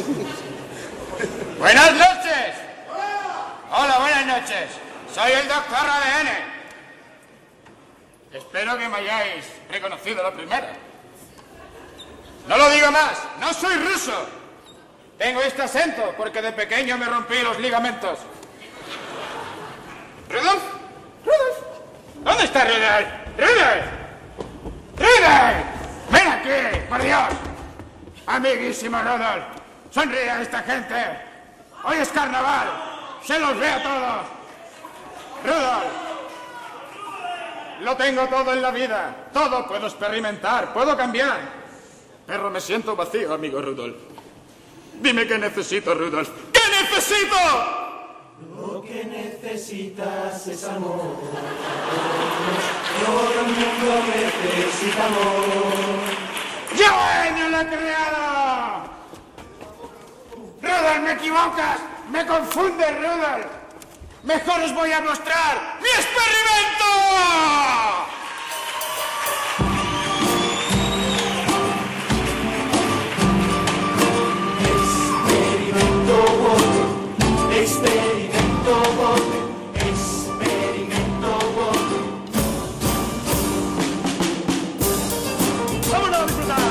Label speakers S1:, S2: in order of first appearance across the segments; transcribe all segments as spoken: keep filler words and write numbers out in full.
S1: Buenas noches. Hola, buenas noches. Soy el doctor A D N. Espero que me hayáis reconocido lo primero. No lo digo más, no soy ruso. Tengo este acento porque de pequeño me rompí los ligamentos. ¿Rudolf? ¿Rudolf? ¿Dónde está Rudolf? ¡Rudolf! ¡Rudolf! ¡Ven aquí, por Dios! Amiguísimo Rudolf, sonríe a esta gente. Hoy es carnaval, se los ve a todos. Rudolf, lo tengo todo en la vida, todo puedo experimentar, puedo cambiar. Pero me siento vacío, amigo Rudolf. Dime qué necesito, Rudolf. ¿Qué necesito?
S2: Lo que necesitas es amor. Todo el mundo necesita amor.
S1: ¡Yo no lo he creado! Rudolf, me equivocas, me confundes, Rudolf. Mejor os voy a mostrar mi experimento.
S2: Experimento bote, experimento bote, experimento bote.
S1: ¡Vámonos a disfrutar!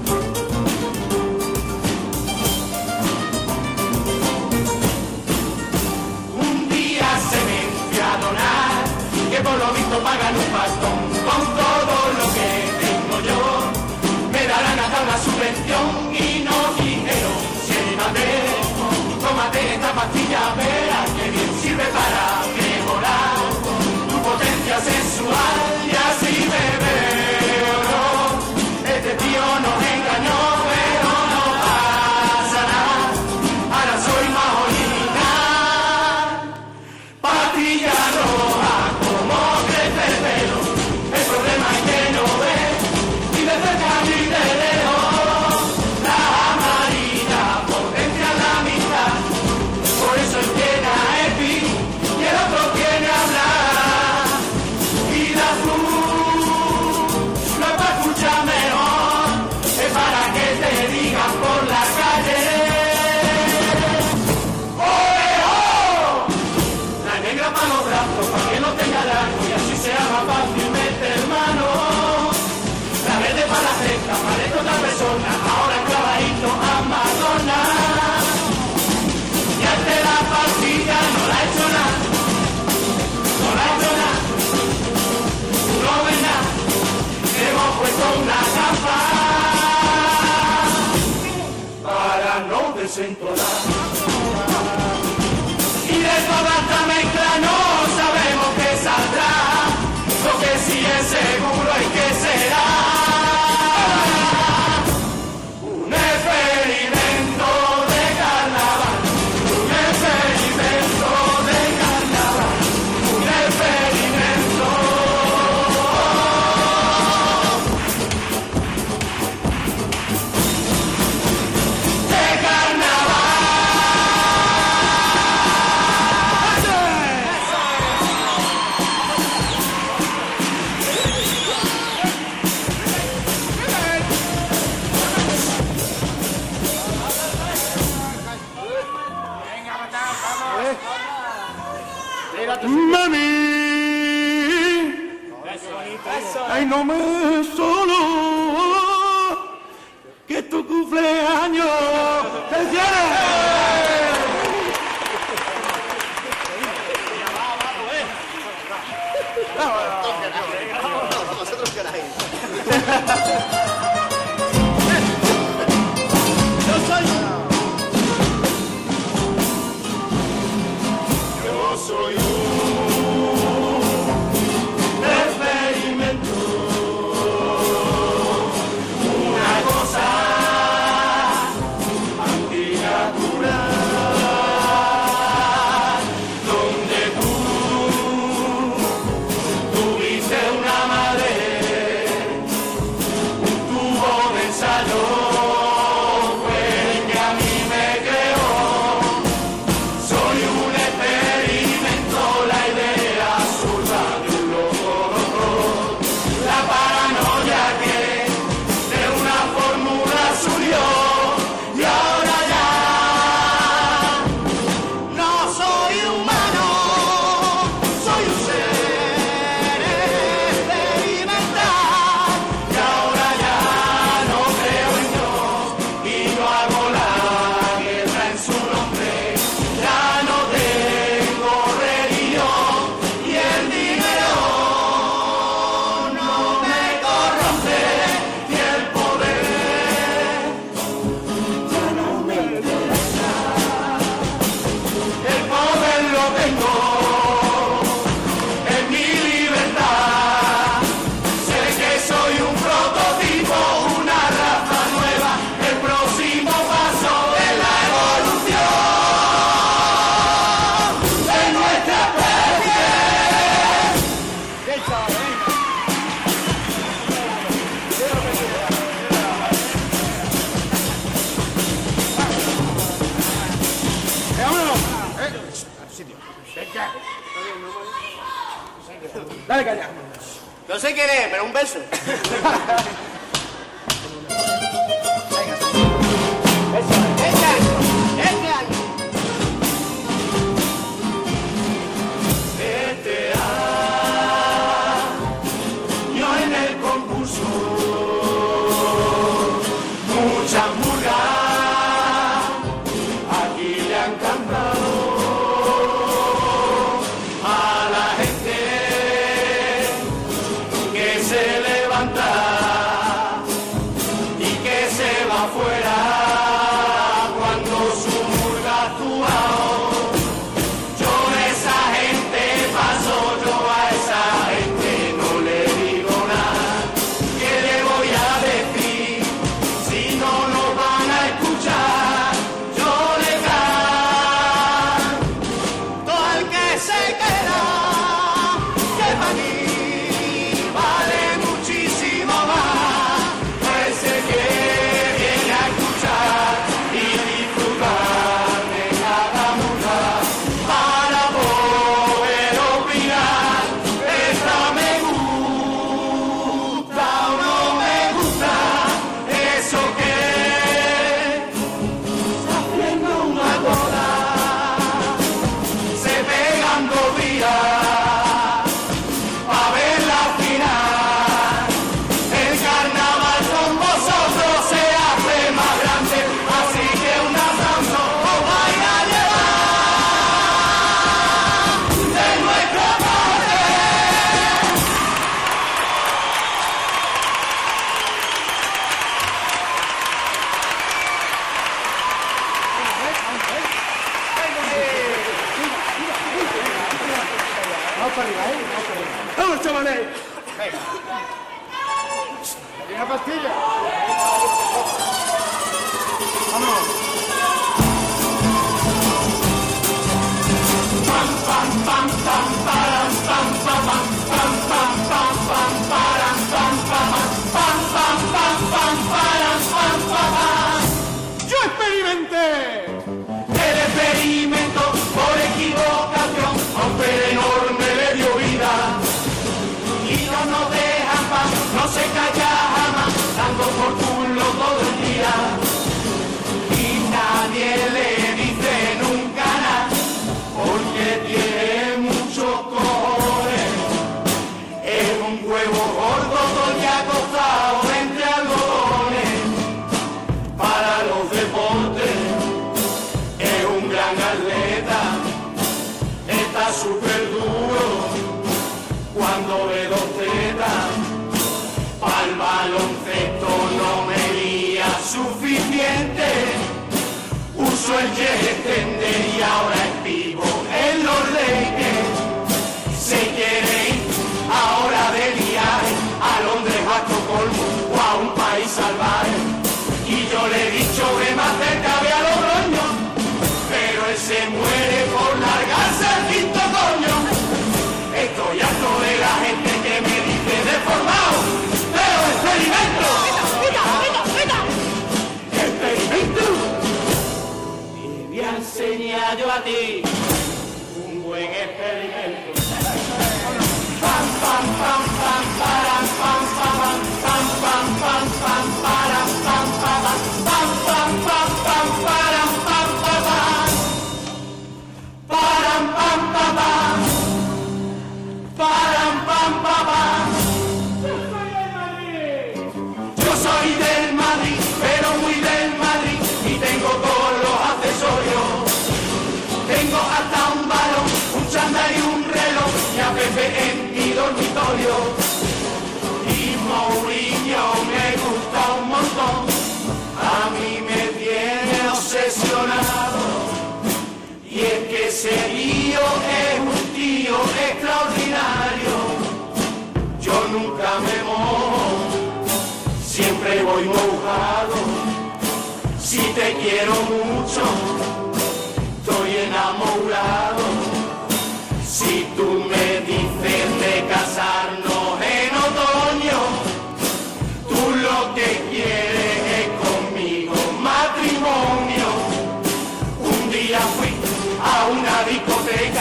S2: Un día se me fue a donar, que por lo visto pagan un pastón con todo lo que tengo yo. Me darán hasta una subvención y nos dijeron, siéntate, tómate esta pastilla, verás que bien sirve para mejorar tu potencia sexual y así beber. Este tío nos engañó, pero no pasa nada, ahora soy más original. Pastilla roja, como crece el pelo, el problema es que no ve, ni de cerca ni de lejos. La amarilla potencia la mitad, por eso él tiene a Epi y el otro tiene a hablar. Y la azul no es para escuchar mejor, es para que te digan por la calle. ¡Oe, oh! La negra para los brazos, para que no tenga largo y así sea más fácil meter mano. La verde para la cesta, parece otra persona, ahora clavadito a Madonna. Y ante la pastilla no la he hecho nada, no la he hecho nada, no ves nada, hemos puesto una capa para no desentonar. Y de toda esta mezcla no sabemos qué saldrá, lo que sí es seguro es que será un experimento de carnaval, un experimento de carnaval, un experimento. De carnaval.
S1: ¡Mami! ¡Ay, no me solo! ¡Que tu cumpleaños! ¡Felicidades!
S3: Vosotros queráis.
S2: Yo soy. Yo soy un experimento.
S1: sitio. Venga. Dale caña.
S3: No sé quién es, pero un beso.
S1: ¡Vamos, chavales! Venga. ¿Hay una pastilla? ¡Vamos!
S2: Pam, pam, pam, pam, param, pam, pam, pam, pam, pam, pam, param, pam, pam, pam, pam, pam, pam, param, pam, pam.
S1: ¡Yo experimenté!
S2: El experimento por equivocación a un pez enorme le dio vida. Y no nos dejan paz, no se calla jamás, dando por culo todo el día. Y nadie le dice nunca nada, porque tiene muchos cojones. Es un huevo gordo todo ya acostado entre algodones. Para los deportes es un gran atleta, está súper duro cuando ve dos tetas. Pa'l baloncesto no me lía suficiente, uso el jet extender y ahora es vivo en los Lakers. Se quiere ir ahora de viaje a Londres o a Estocolmo o a un país salvaje. Y yo le he dicho ve más cerca, ve a Logroño, pero él se muere por largarse al quinto coño. Estoy harto de la gente que me dice deformado, pero experimento. Experimento. Te voy a enseñar yo a ti un buen experimento. Pam, pam, pam, pam, param, pam, pam, pam, pam, pam, pam, param, pam, pam, pam, pam, pam, pam, param, pam, pam, param, pam, pam, pam, param, pam, pam, pam. Yo soy del Madrid, pero muy del Madrid, y tengo todos los accesorios. Tengo hasta un balón, un chándal y un reloj, y a Pepe en mi dormitorio. Y Mourinho me gusta un montón, a mí me tiene obsesionado. Y es que ese tío es un tío extraordinario. Yo nunca me mojo, siempre voy mojado. Si te quiero mucho, estoy enamorado. Si tú me dices de casarnos en otoño, tú lo que quieres es conmigo matrimonio. Un día fui a una discoteca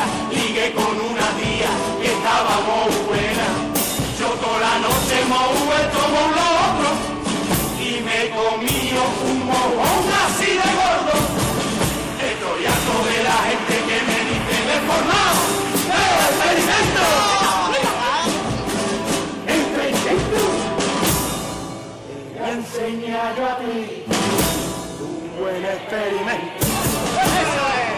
S1: experimento.
S3: ¡Eso es!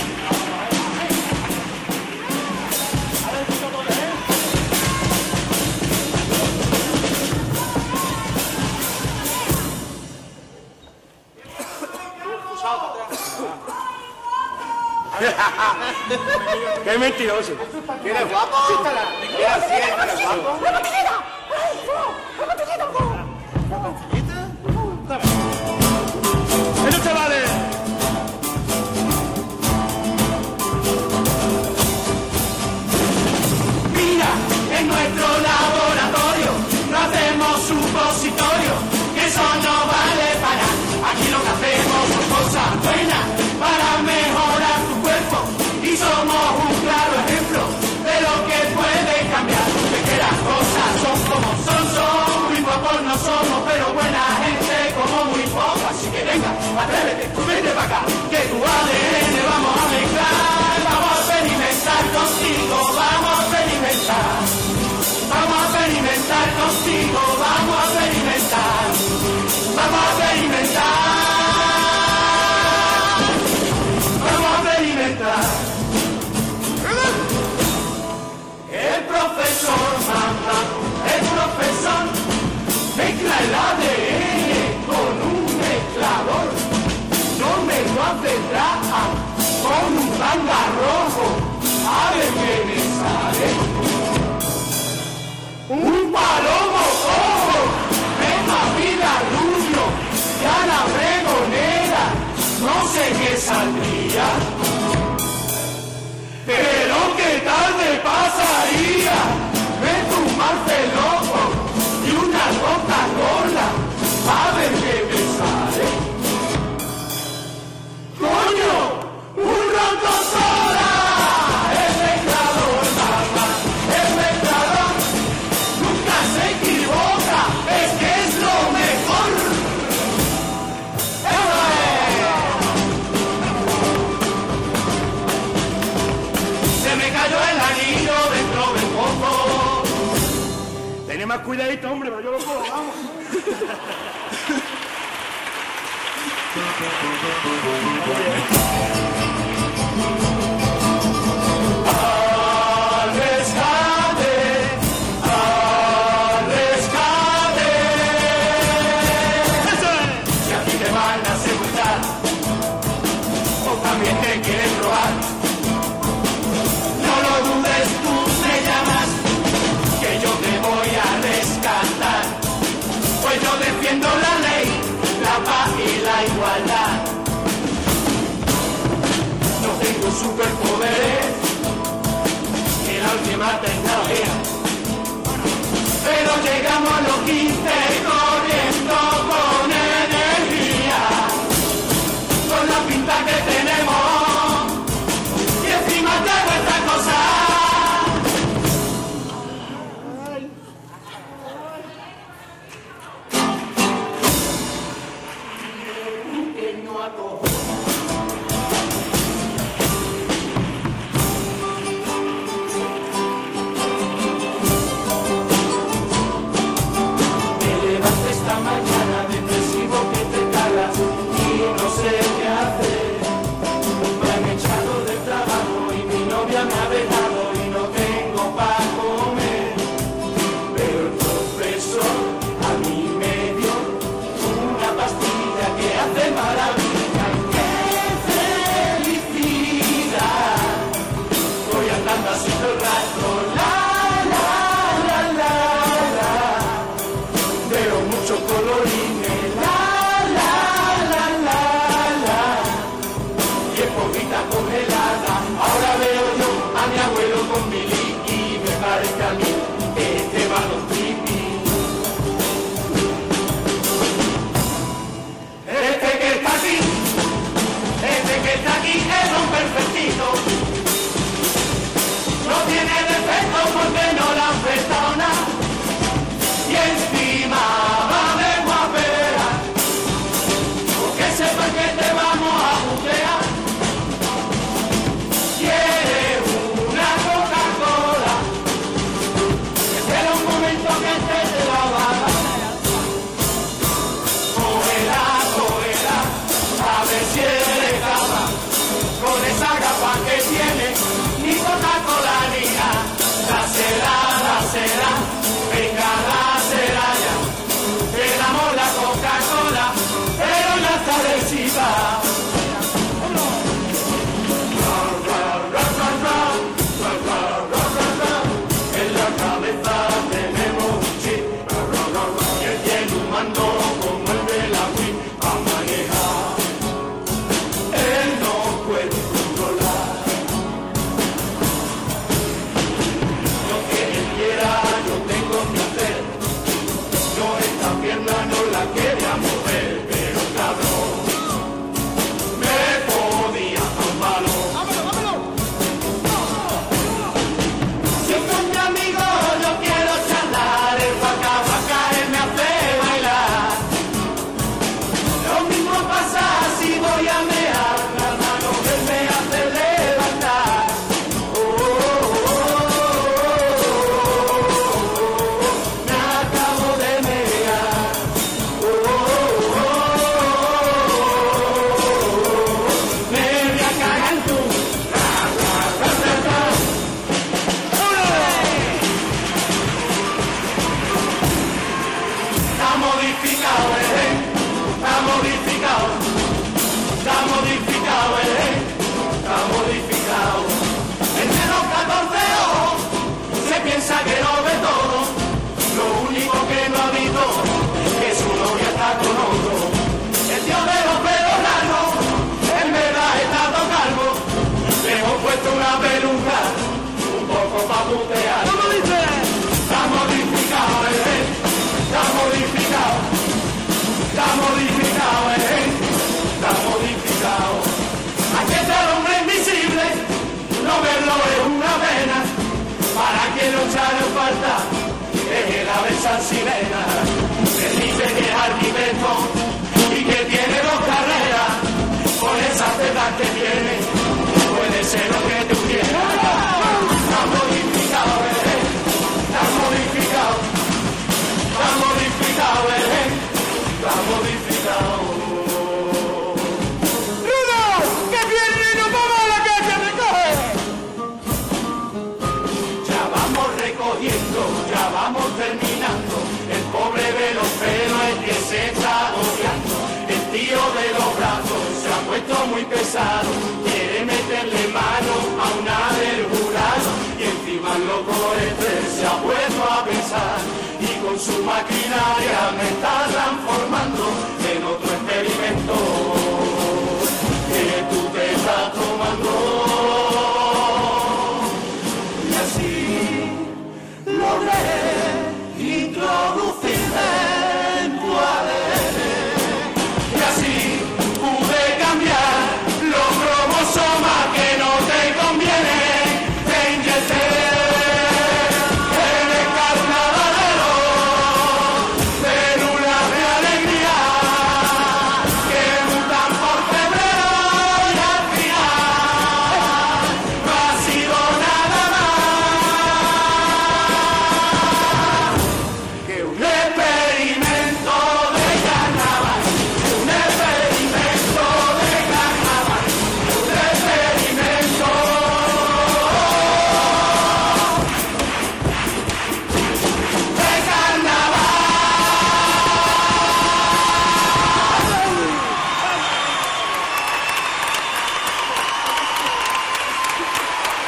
S1: ¡Qué mentiroso!
S3: ¿Quieres guapo? ¿Quieres cien? ¿Quieres guapo?
S1: ¡Eso se vale!
S2: Mira, en nuestro laboratorio no hacemos supositorio, que eso no vale para. Aquí lo que hacemos son cosas buenas para mejorar tu cuerpo y somos un claro ejemplo de lo que puede cambiar. De que las cosas son como son, son muy guapos no somos, pero buena gente como muy poco. Así que venga, atrévete, vete para acá, que tu A D N vamos a mezclar, vamos a experimentar contigo, vamos a experimentar. Vamos a experimentar contigo, vamos a experimentar, vamos a experimentar, vamos a experimentar. El profesor manda, el profesor mezcla el A D N con un mezclador, no me lo hace trabajar con un tanga rojo, a ver qué me sale. Un palomo cojo, venga vida rubio, y a la pregonera, no sé qué saldría. Pero qué tarde pasaría, ven un marceloco y una Coca-Cola, a ver qué me sale. ¡Coño! ¡Un ronco sola! ¡El mezclador, mamá! ¡El mezclador! ¡Nunca se equivoca! ¡Es que es lo mejor! ¡Eso es! Se me cayó el anillo dentro del pozo.
S1: Tened más cuidadito, hombre, pero yo lo puedo, vamos.
S2: ¡Al rescate! ¡Al rescate!
S1: ¡Eso es!
S2: Si a ti te van a secuestrar o también te quieren robar, no lo dudes, tú me llamas, que yo te voy a rescatar. Pues yo defiendo la ley, la paz y la igualdad. No tengo superpoderes ni la última tecnología, pero llegamos a los quince corriendo con energía, con la pinta que tenemos y encima de nuestra cosa. Pequeño acojo. Me levanto esta mañana depresivo que te cagas y no sé qué hacer. Me han echado del trabajo y mi novia me ha dejado y no tengo para comer. Pero el profesor a mí me dio una pastilla que hace maravilla. ¡Qué felicidad! Voy andando así todo el rato, la, la, la, la, la. Veo muchos colorines, la, la, la, la, la. Y es poquita congelada. Ahora veo yo a mi abuelo con Billy y me parece a mí que este va a los tripis. Este que está aquí, este que está aquí es un perfectito. No tiene defecto porque no le han prestado nada. Y encima va de guapera, porque sepa que te vamos a putear. Quiere Nissan Sirena, que dice que es arquitecto y que tiene dos carreras, con esas tetas que tiene, puede ser lo que tú quieras. Está modificado el gen, está modificado, está modificado el gen, está modificado. Ya vamos terminando, el pobre de los pelos es que se está agobiando, el tío de los brazos se ha puesto muy pesado, quiere meterle mano a una del jurado, y encima el loco este se ha puesto a pensar, y con su maquinaria me está transformando.